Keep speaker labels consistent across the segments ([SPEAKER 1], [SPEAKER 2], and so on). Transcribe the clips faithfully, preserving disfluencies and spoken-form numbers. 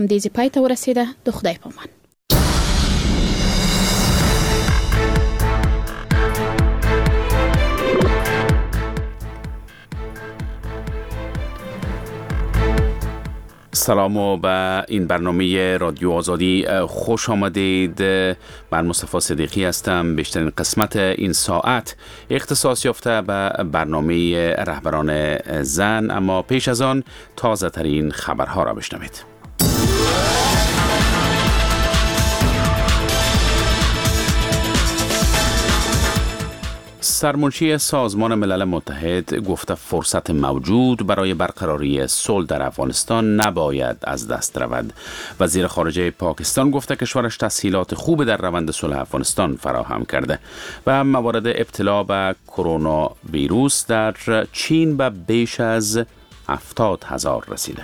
[SPEAKER 1] دیزی پای ته ورسیده. د خدای پامان.
[SPEAKER 2] سلام و به این برنامه رادیو آزادی خوش آمدید. من مصطفی صدیقی هستم. بیشترین قسمت این ساعت اختصاص یافته به برنامه رهبران زن، اما پیش از آن تازه ترین خبرها را بشنوید. سرمنشی سازمان ملل متحد گفته فرصت موجود برای برقراری صلح در افغانستان نباید از دست رود. وزیر خارجه پاکستان گفته کشورش تسهیلات خوب در روند صلح افغانستان فراهم کرده و موارد ابتلا به کرونا ویروس در چین به بیش از هفتاد هزار رسیده.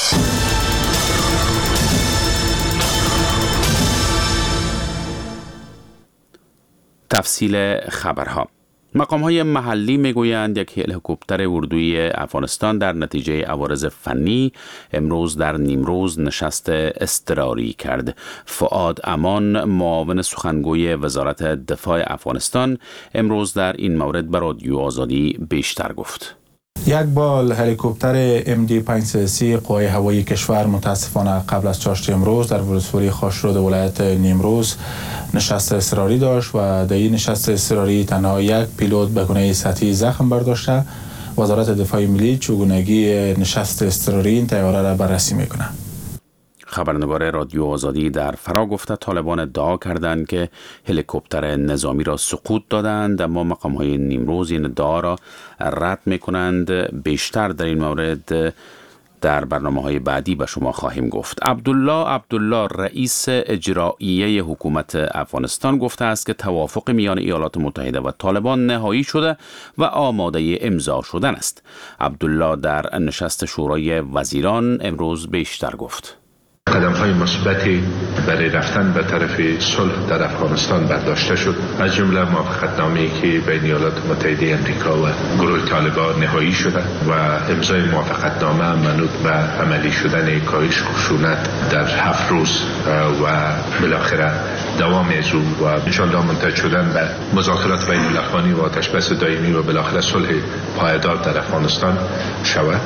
[SPEAKER 2] تفصیل خبرها. مقام‌های محلی میگویند یک هلیکوپتر اردوی افغانستان در نتیجه عوارض فنی امروز در نیمروز نشست اضطراری کرد. فؤاد امان، معاون سخنگوی وزارت دفاع افغانستان، امروز در این مورد به رادیو آزادی بیشتر گفت.
[SPEAKER 3] یک بال هلیکوپتر ام دی پنجصد و سی قوای هوایی کشور متاسفانه قبل از چاشت امروز در ولسوالی خاشرود ولایت نیمروز نشست اضطراری داشت و در این نشست اضطراری تنها یک پیلوت به گونه سطحی زخم برداشته. وزارت دفاع ملی چگونگی نشست اضطراری این طیاره را بررسی میکنه.
[SPEAKER 2] خبرنگار رادیو آزادی در فرا گفته طالبان ادعا کردند که هلیکوپتر نظامی را سقوط دادند، اما مقام‌های نیمروز این ادعا را رد می‌کنند. بیشتر در این مورد در برنامه‌های بعدی به شما خواهیم گفت. عبدالله عبدالله رئیس اجراییه حکومت افغانستان گفته است که توافق میان ایالات متحده و طالبان نهایی شده و آماده امضا شدن است. عبدالله در نشست شورای وزیران امروز بیشتر گفت.
[SPEAKER 4] قدم‌های مثبتی برای رفتن به طرف صلح در افغانستان برداشته شد، از جمله موافقتنامه‌ای که بین ایالات متحده آمریکا و گروه طالبان نهایی شده و امضای موافقتنامه منوط به عملی شدن کاهش خشونت در هفت روز و بالاخره دوام از او و انشاءالله منتهی شدن به مذاکرات بین الاقوانی و آتش‌بس دائمی و بالاخره صلح پایدار در افغانستان شود.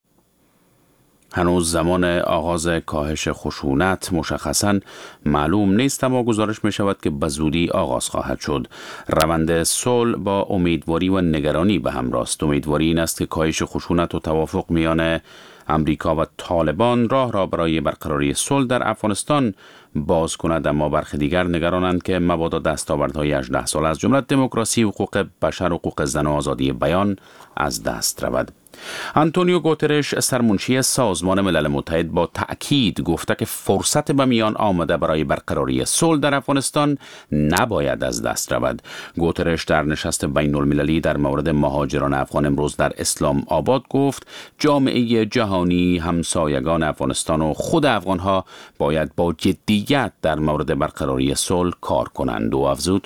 [SPEAKER 2] هنوز زمان آغاز کاهش خشونت مشخصاً معلوم نیست، اما گزارش می شود که به زودی آغاز خواهد شد. روند صلح با امیدواری و نگرانی به همراه است. امیدواری این است که کاهش خشونت و توافق میان امریکا و طالبان راه را برای برقراری صلح در افغانستان باز کند، اما برخی دیگر نگرانند که مبادا دستاوردهای هجده سال از جمله دموکراسی، حقوق بشر، حقوق زن و آزادی بیان از دست رود. آنتونیو گوترش سرمنشی سازمان ملل متحد با تأکید گفته که فرصت به میان آمده برای برقراری صلح در افغانستان نباید از دست رود. گوترش در نشست بین المللی در مورد مهاجران افغان امروز در اسلام آباد گفت جامعه جهانی، همسایگان افغانستان و خود افغانها باید با جدیت در مورد برقراری صلح کار کنند و افزود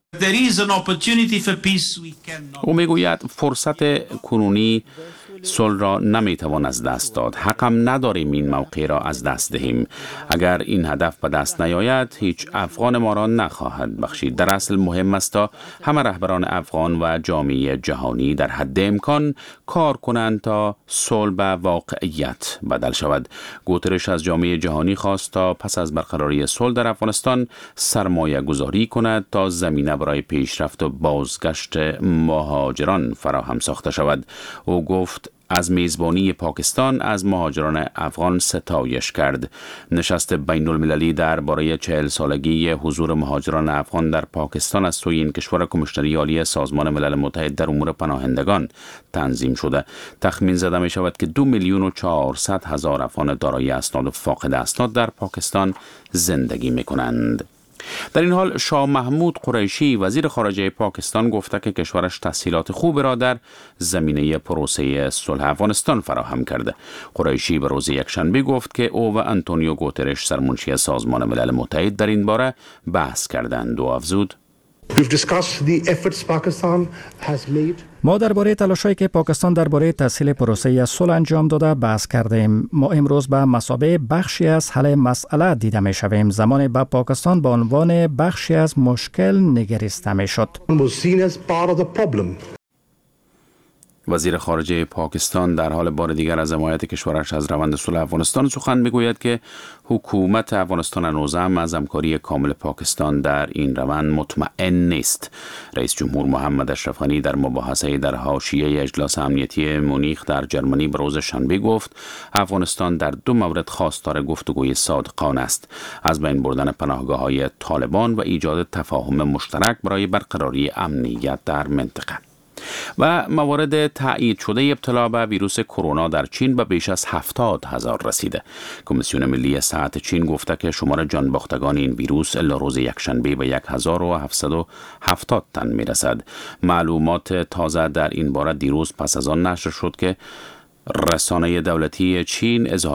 [SPEAKER 2] او میگوید فرصت کنونی صلح را نمیتوان از دست داد. حقم نداریم این موقع را از دست دهیم. اگر این هدف به دست نیاید هیچ افغان ما را نخواهد بخشید. در اصل مهم است تا همه رهبران افغان و جامعه جهانی در حد امکان کار کنند تا صلح به واقعیت بدل شود. گوترش از جامعه جهانی خواست تا پس از برقراری صلح در افغانستان سرمایه گذاری کند تا زمینه برای پیشرفت و بازگشت مهاجران فراهم ساخته شود. او گفت از میزبانی پاکستان از مهاجران افغان ستایش کرد. نشست بین المللی درباره چهل سالگی حضور مهاجران افغان در پاکستان از سوی این کشور کمیشنری عالی سازمان ملل متحد در امور پناهندگان تنظیم شده. تخمین زده می شود که دو میلیون و چهارصد هزار افغان دارای اسناد و فاقد اسناد در پاکستان زندگی می کنند. در این حال شاه محمود قریشی وزیر خارجه پاکستان گفته که کشورش تسهیلات خوب را در زمینه پروسه صلح افغانستان فراهم کرده. قریشی به روز یکشنبه گفت که او و آنتونیو گوترش سرمنشی سازمان ملل متحد در این باره بحث کردند و افزود
[SPEAKER 5] ما درباره تلاشایی که پاکستان درباره تسهیل پروسه صلح انجام داده بحث کردیم. ما امروز به مثابه بخشی از حل مسئله دیده می شویم، زمان به پاکستان به عنوان بخشی از مشکل نگریسته می شد.
[SPEAKER 2] وزیر خارجه پاکستان در حال بار دیگر از حمایت کشورش از روند صلح افغانستان سخن میگوید که حکومت افغانستان هنوز هم از همکاری کامل پاکستان در این روند مطمئن نیست. رئیس جمهور محمد اشرف غنی در مباحثه در حاشیه اجلاس امنیتی مونیخ در جرمنی به روز شنبه گفت افغانستان در دو مورد خواستار گفتگوی صادقانه است: از بین بردن پناهگاه‌های طالبان و ایجاد تفاهم مشترک برای برقراری امنیت در منطقه. و موارد تایید شده ابتلا به ویروس کرونا در چین به بیش از هفتاد هزار رسیده. کمیسیون ملی صحت چین گفته که شمار جان باختگان این ویروس الا روز یکشنبه به یک هزار و هفتصد و هفتاد تن میرسد. معلومات تازه در این باره دیروز پس از آن نشر شد که رسانه دولتی چین اظهار